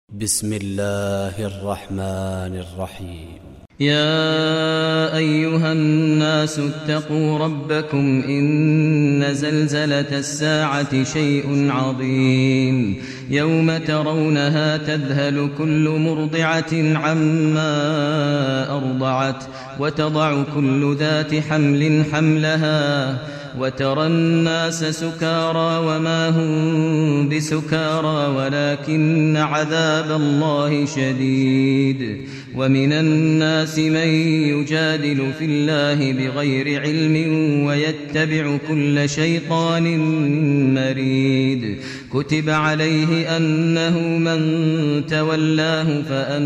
بسم الله الرحمن الرحيم. يا أيها الناس اتقوا ربكم إن زلزلة الساعة شيء عظيم يوم ترونها تذهل كل مرضعة عما أرضعت وتضع كل ذات حمل حملها وترى الناس سكارى وما هم بسكارى ولكن عذاب الله شديد. ومن الناس من يجادل في الله بغير علم ويتبع كل شيطان مريد. كتب عليه أنه من تولاه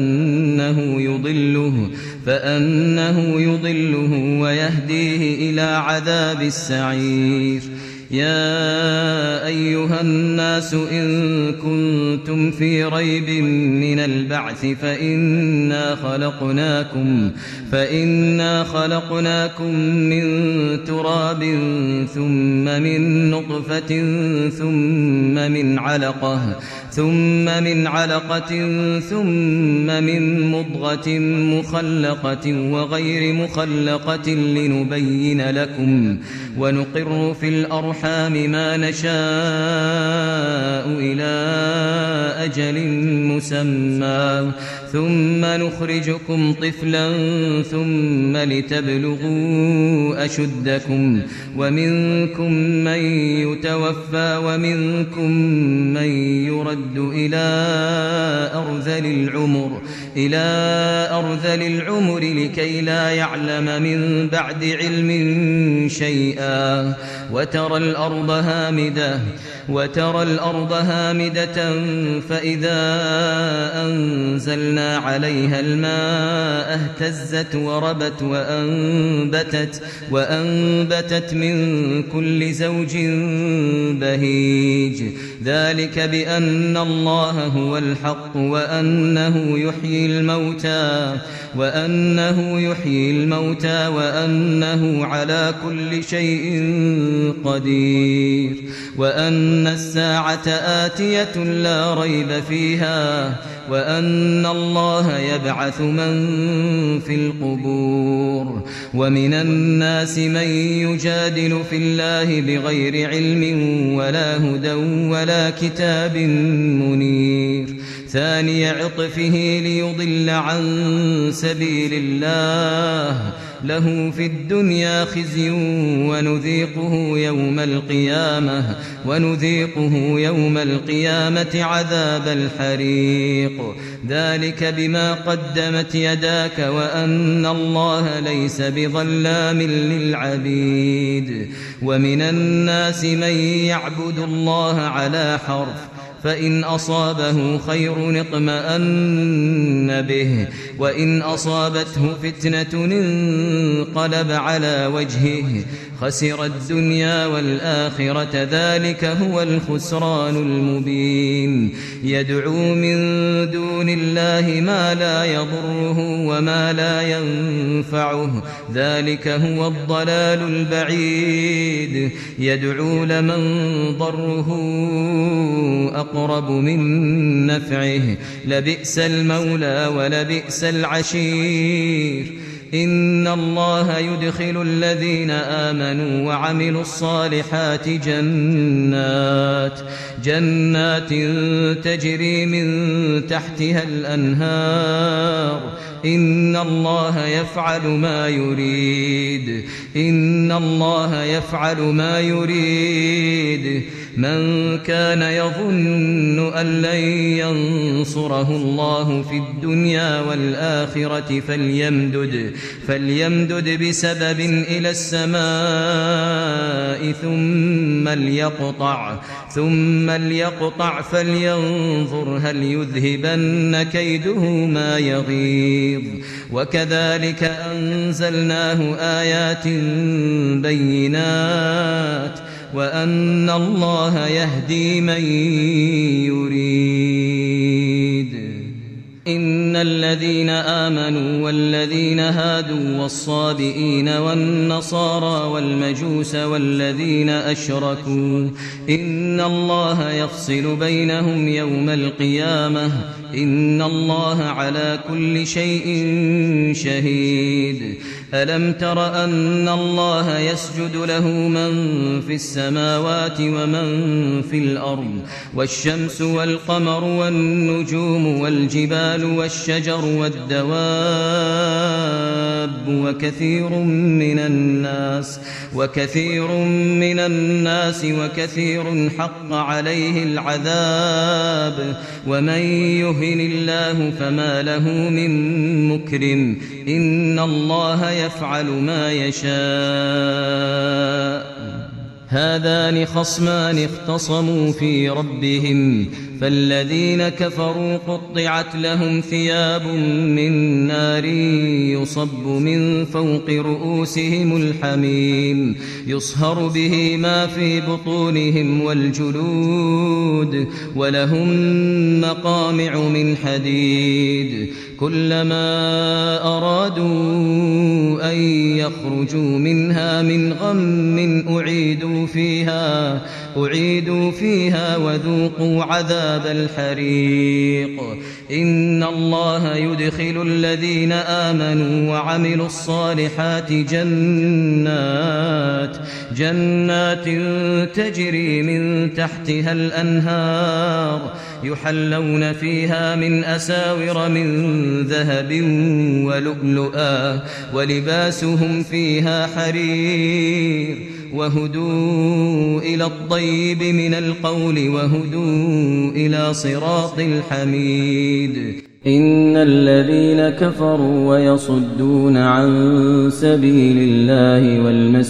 فأنه يضله ويهديه إلى عذاب السعير. يا أيها الناس إن كنتم في ريب من البعث فإنا خلقناكم من تراب ثم من نطفة ثم من علقة ثم من مضغة مخلقة وغير مخلقة لنبين لكم ونقر في الأرحام ما نشاء إلى أجل مسمى ثم نخرجكم طفلا ثم لتبلغوا أشدكم ومنكم من يتوفى ومنكم من يرد إلى أرذل العمر لكي لا يعلم من بعد علم شيئا. وترى الأرض هامدة فإذا أنزلنا عليها الماء اهتزت وربت وأنبتت من كل زوج بهيج. ذلك بأن الله هو الحق وأنه يحيي الموتى وأنه على كل شيء قدير وأن الساعة آتية لا ريب فيها وأن الله يبعث من في القبور. ومن الناس من يجادل في الله بغير علم ولا هدى ولا كتاب منير. ثاني عطفه ليضل عن سبيل الله له في الدنيا خزي ونذيقه يوم القيامة عذاب الحريق. ذلك بما قدمت يداك وأن الله ليس بظلام للعبيد. ومن الناس من يعبد الله على حرف فإن أصابه خير اطمأن به وإن أصابته فتنة انقلب على وجهه خسر الدنيا والآخرة. ذلك هو الخسران المبين. يدعو من دون الله ما لا يضره وما لا ينفعه ذلك هو الضلال البعيد. يدعو لمن ضره أقرب من نفعه لبئس المولى ولبئس العشير. إن الله يدخل الذين آمنوا وعملوا الصالحات جنات تجري من تحتها الأنهار. إن الله يفعل ما يريد. من كان يظن أن لن ينصره الله في الدنيا والآخرة فليمدد بسبب إلى السماء ثم ليقطع فلينظر هل يذهبن كيده ما يغيظ. وكذلك أنزلناه آيات بينات وأن الله يهدي من يريد. إن الذين آمنوا والذين هادوا والصابئين والنصارى والمجوس والذين أشركوا إن الله يفصل بينهم يوم القيامة إن الله على كل شيء شهيد ألم تر أن الله يسجد له من في السماوات ومن في الأرض والشمس والقمر والنجوم والجبال والشجر والدواب وكثير من الناس وكثير حق عليه العذاب ومن يهن الله فما له من مكرم إن الله يفعل ما يشاء هذان خصمان اختصموا في ربهم فالذين كفروا قطعت لهم ثياب من نار يصب من فوق رؤوسهم الحميم يصهر به ما في بطونهم والجلود ولهم مقامع من حديد كلما أرادوا أن يخرجوا منها من غم أعيدوا فيها وذوقوا عذاب الحريق إن الله يدخل الذين آمنوا وعملوا الصالحات جنات تجري من تحتها الأنهار يحلون فيها من أساور من ذهب ولؤلؤا ولباسهم فيها حرير وهدوا إلى الطيب من القول وهدوا إلى صراط الحميد إن الذين كفروا ويصدون عن سبيل الله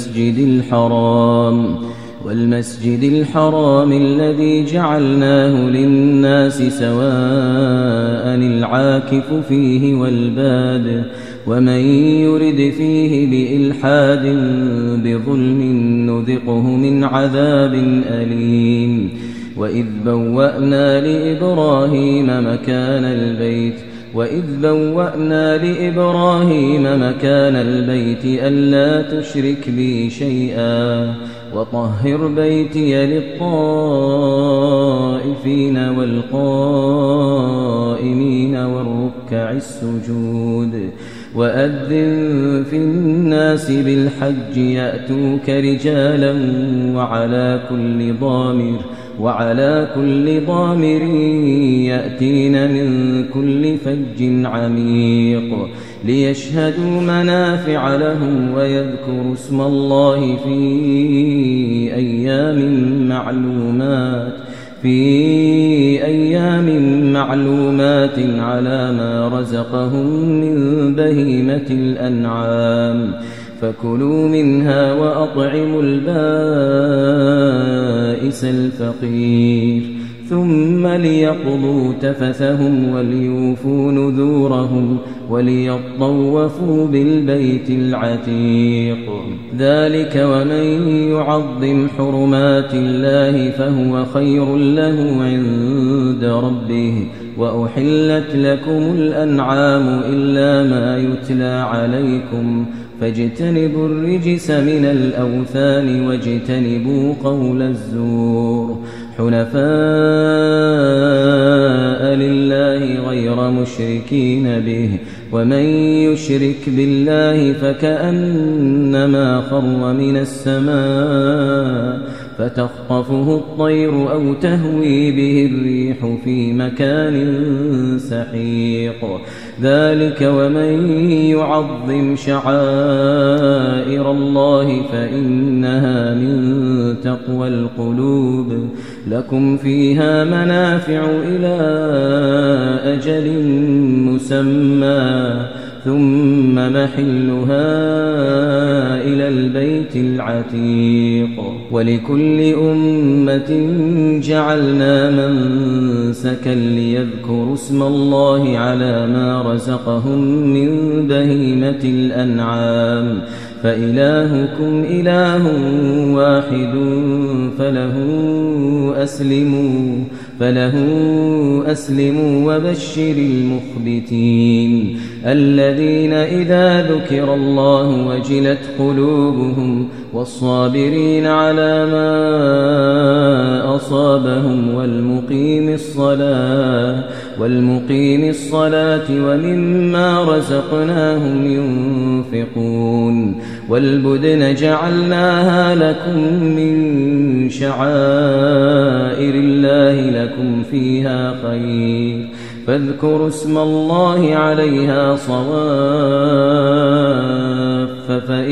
والمسجد الحرام الذي جعلناه للناس سواء العاكف فيه والباد ومن يرد فيه بإلحاد بظلم نذقه من عذاب أليم وإذ بوأنا لإبراهيم مكان البيت ألا تشرك بي شيئا وطهر بيتي للطائفين والقائمين والركع السجود وأذن في الناس بالحج يأتوك رجالا وعلى كل ضامر يأتين من كل فج عميق ليشهدوا منافع لهم ويذكروا اسم الله في أيام معلومات على ما رزقهم من بهيمة الأنعام فكلوا منها وأطعموا البائس الفقير ثم ليقضوا تفثهم وليوفوا نذورهم وليطوفوا بالبيت العتيق ذلك ومن يعظم حرمات الله فهو خير له عند ربه وأحلت لكم الأنعام إلا ما يتلى عليكم فاجتنبوا الرجس من الأوثان واجتنبوا قول الزور حنفاء لله غير مشركين به ومن يشرك بالله فكأنما خر من السماء فتخطفه الطير أو تهوي به الريح في مكان سحيق ذلك ومن يعظم شعائر الله فإنها من تقوى القلوب لكم فيها منافع إلى أجل مسمى ثم محلها إلى البيت العتيق ولكل أمة جعلنا منسكا ليذكروا اسم الله على ما رزقهم من بهيمة الأنعام فإلهكم إله واحد فله فله أسلموا وبشر المخبتين الذين إذا ذكر الله وجلت قلوبهم والصابرين على ما أصابهم والمقيم الصلاة ومما رزقناهم ينفقون والبدن جعلناها لكم من شعائر الله لكم فيها خير فاذكروا اسم الله عليها صواف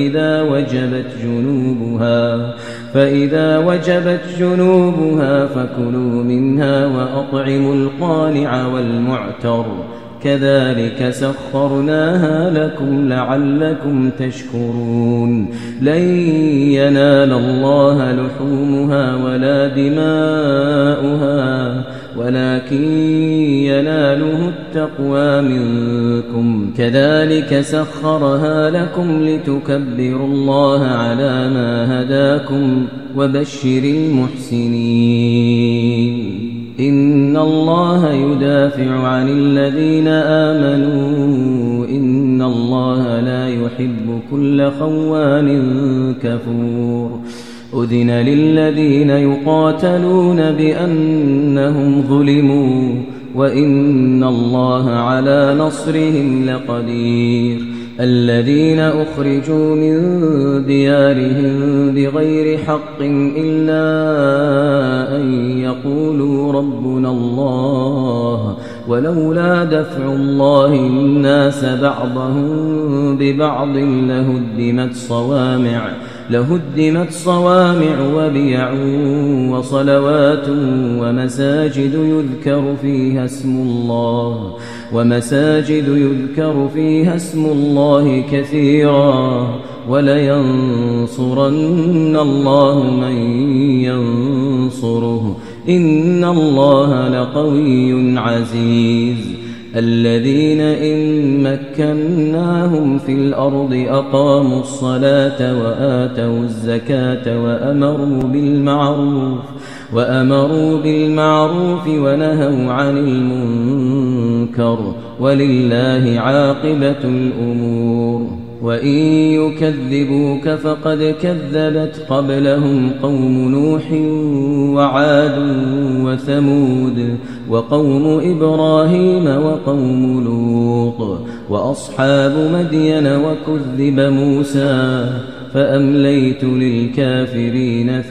فإذا وجبت جنوبها فكلوا منها وأطعموا القانع والمعتر كذلك سخرناها لكم لعلكم تشكرون لن ينال الله لحومها ولا دماؤها ولكن يناله التقوى منكم كذلك سخرها لكم لتكبروا الله على ما هداكم وبشر المحسنين إن الله يدافع عن الذين آمنوا إن الله لا يحب كل خوان كفور أذن للذين يقاتلون بأنهم ظلموا وإن الله على نصرهم لقدير الذين أخرجوا من ديارهم بغير حق إلا أن يقولوا ربنا الله ولولا دفع الله الناس بعضهم ببعض لهدمت صوامع وبيع وصلوات ومساجد يذكر فيها اسم الله كثيرا ولينصرن الله من ينصره إن الله لقوي عزيز الذين إن مكناهم في الأرض أقاموا الصلاة وآتوا الزكاة وأمروا بالمعروف ونهوا عن المنكر ولله عاقبة الأمور وإن يكذبوك فقد كذبت قبلهم قوم نوح وعاد وثمود وقوم إبراهيم وقوم لوط وأصحاب مدين وكذب موسى فأمليت للكافرين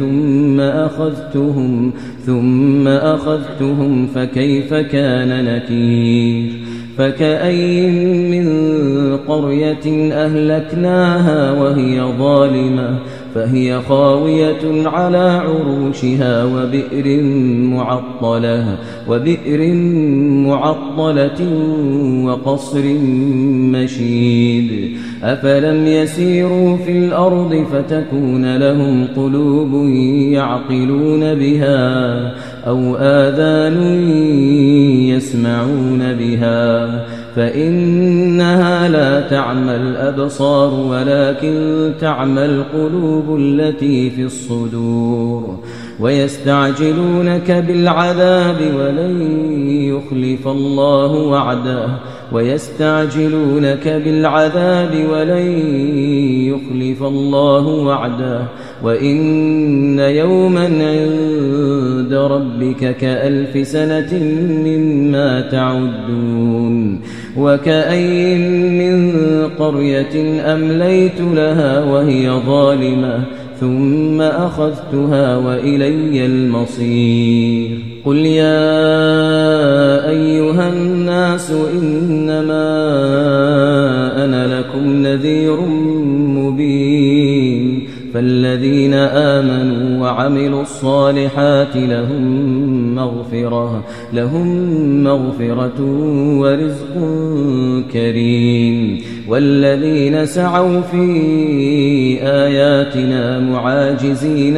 ثم أخذتهم فكيف كان نكير فكأين من قرية أهلكناها وهي ظالمة فهي خاوية على عروشها وبئر معطلة وقصر مشيد أفلم يسيروا في الأرض فتكون لهم قلوب يعقلون بها أو آذان يسمعون بها فإنها لا تعمى الأبصار ولكن تعمى القلوب التي في الصدور ويستعجلونك بالعذاب ولن يخلف الله وعده وإن يوما عند ربك كألف سنة مما تعدون وكأين من قرية أمليت لها وهي ظالمة ثم أخذتها وإلي المصير قل يا أيها الناس إنما أنا لكم نذير مبين فالذين آمنوا وعملوا الصالحات لهم مغفرة ورزق كريم والذين سعوا في آياتنا معاجزين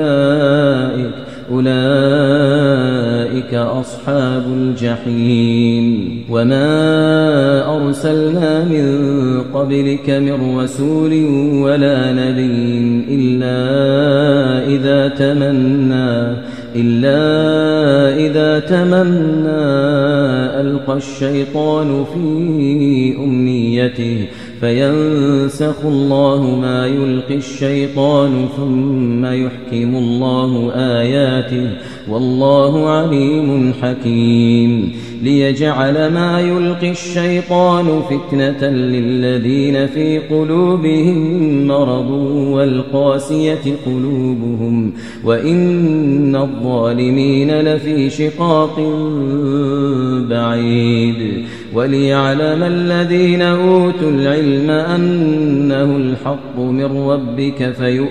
أولئك أصحاب الجحيم وما أرسلنا من قبلك من رسول ولا نبي إلا إلا إذا تمنى ألقى الشيطان في أمنيته فينسخ الله ما يلقي الشيطان ثم يحكم الله آياته والله عليم حكيم ليجعل ما يلقي الشيطان فتنة للذين في قلوبهم مرض والقاسية قلوبهم وإن الظالمين لفي شقاق بعيد وليعلم الذين أوتوا العلم أنه الحق من ربك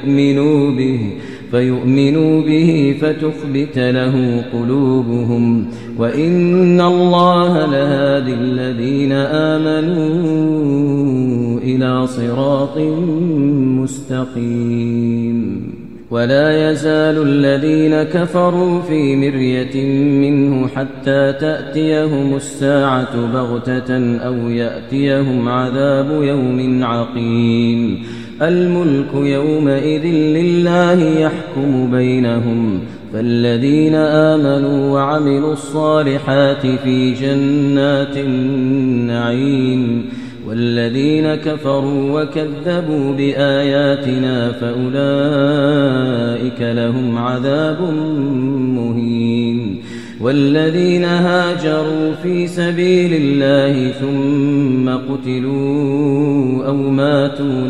فيؤمنوا به فتخبت له قلوبهم وإن الله لهادي الذين آمنوا إلى صراط مستقيم ولا يزال الذين كفروا في مرية منه حتى تأتيهم الساعة بغتة أو يأتيهم عذاب يوم عقيم الملك يومئذ لله يحكم بينهم فالذين آمنوا وعملوا الصالحات في جنات النعيم والذين كفروا وكذبوا بآياتنا فأولئك لهم عذاب مهين والذين هاجروا في سبيل الله ثم قتلوا أو ماتوا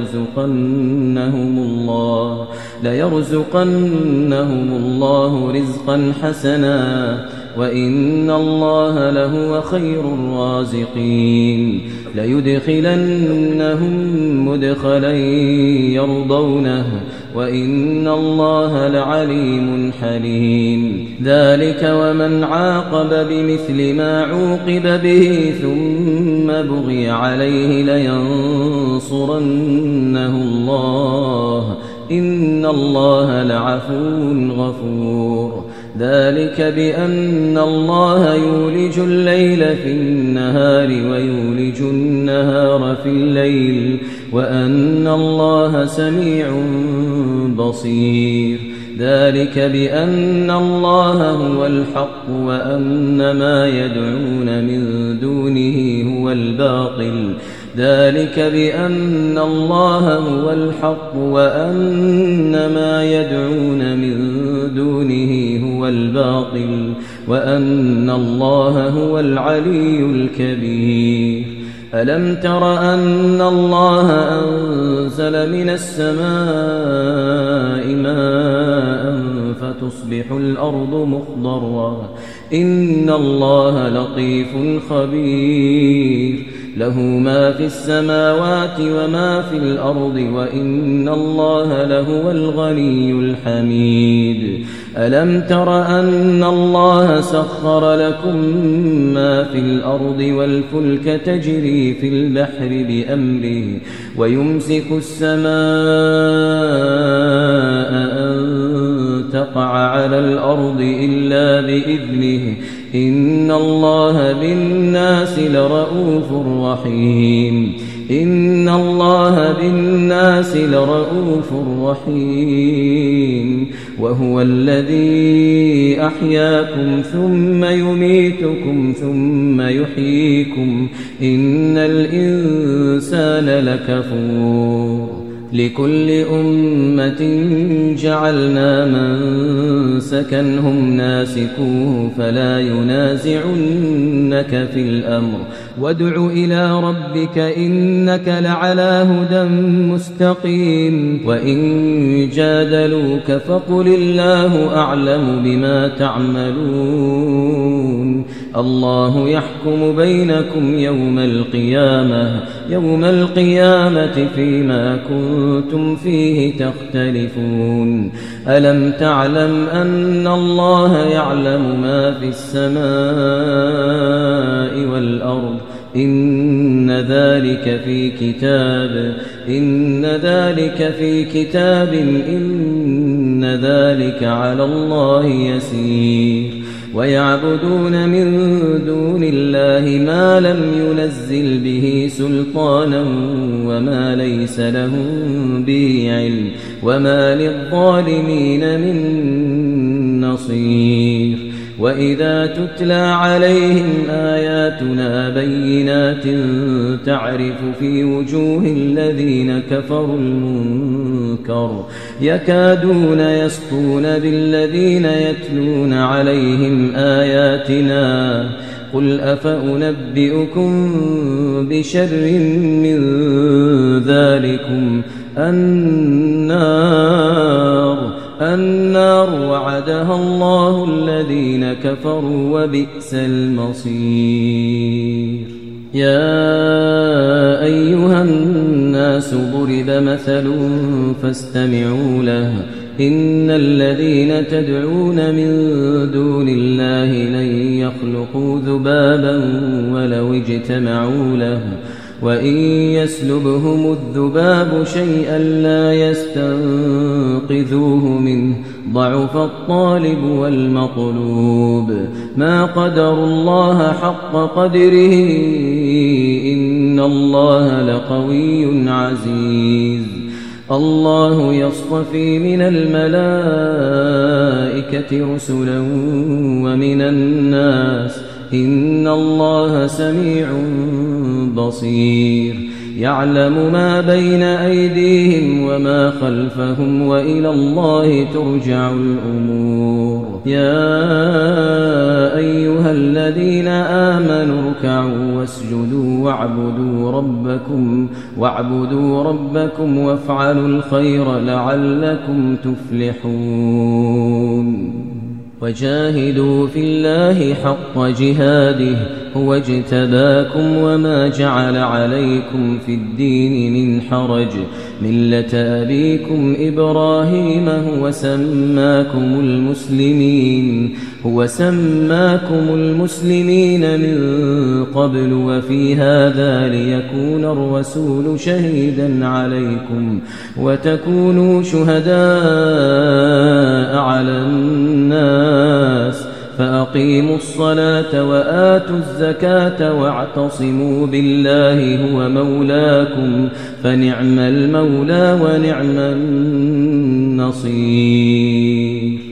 ليرزقنهم الله رزقا حسنا وإن الله لهو خير الرازقين ليدخلنهم مدخلا يرضونه وإن الله لعليم حليم ذلك ومن عاقب بمثل ما عوقب به ثم بغي عليه لينصرنه الله إن الله لعفو غفور ذلك بأن الله يولج الليل في النهار ويولج النهار في الليل وأن الله سميع بصير ذلك بأن الله هو الحق وأن ما يدعون من دونه هو الباطل ذلك بأن الله هو الحق وأن ما يدعون من دونه هو الباطل وأن الله هو العلي الكبير ألم تر أن الله أنزل من السماء ماء فتصبح الأرض مخضرا إن الله لطيف خبير له ما في السماوات وما في الأرض وإن الله لهو الغني الحميد ألم تر أن الله سخر لكم ما في الأرض والفلك تجري في البحر بأمره ويمسك السماء أن تقع على الأرض إلا بإذنه إن الله بالناس لرؤوف رحيم إن الله بالناس لرؤوف رحيم وهو الذي أحياكم ثم يميتكم ثم يحييكم إن الإنسان لكفور لكل أمة جعلنا منسكا هم ناسكوه فلا ينازعنك في الأمر وادع إلى ربك إنك لعلى هدى مستقيم وإن جادلوك فقل الله أعلم بما تعملون الله يحكم بينكم يوم القيامة فيما كنتم فيه تختلفون ألم تعلم أن الله يعلم ما في السماء والأرض إن ذلك في كتاب إن ذلك على الله يسير ويعبدون من دون الله ما لم ينزل به سلطانا وما ليس لهم به علم وما للظالمين من نصير وإذا تتلى عليهم آياتنا بينات تعرف في وجوه الذين كفروا المنكر يكادون يسطون بالذين يتلون عليهم آياتنا قل أفأنبئكم بشر من ذلكم النار وعدها الله الذين كفروا وبئس المصير يا أيها الناس ضرب مثل فاستمعوا له إن الذين تدعون من دون الله لن يخلقوا ذبابا ولو اجتمعوا له وإن يسلبهم الذباب شيئا لا يستنقذوه منه ضعف الطالب والمطلوب ما قدروا الله حق قدره إن الله لقوي عزيز الله يصطفي من الملائكة رسلا ومن الناس إن الله سميع بصير يعلم ما بين أيديهم وما خلفهم وإلى الله ترجع الأمور يا أيها الذين آمنوا اركعوا واسجدوا واعبدوا ربكم وافعلوا الخير لعلكم تفلحون وجاهدوا في الله حق جهاده هو اجتباكم وما جعل عليكم في الدين من حرج ملة أبيكم إبراهيم هو سماكم المسلمين من قبل وفي هذا ليكون الرسول شهيدا عليكم وتكونوا شهداء على الناس فأقيموا الصلاة وآتوا الزكاة واعتصموا بالله هو مولاكم فنعم المولى ونعم النصير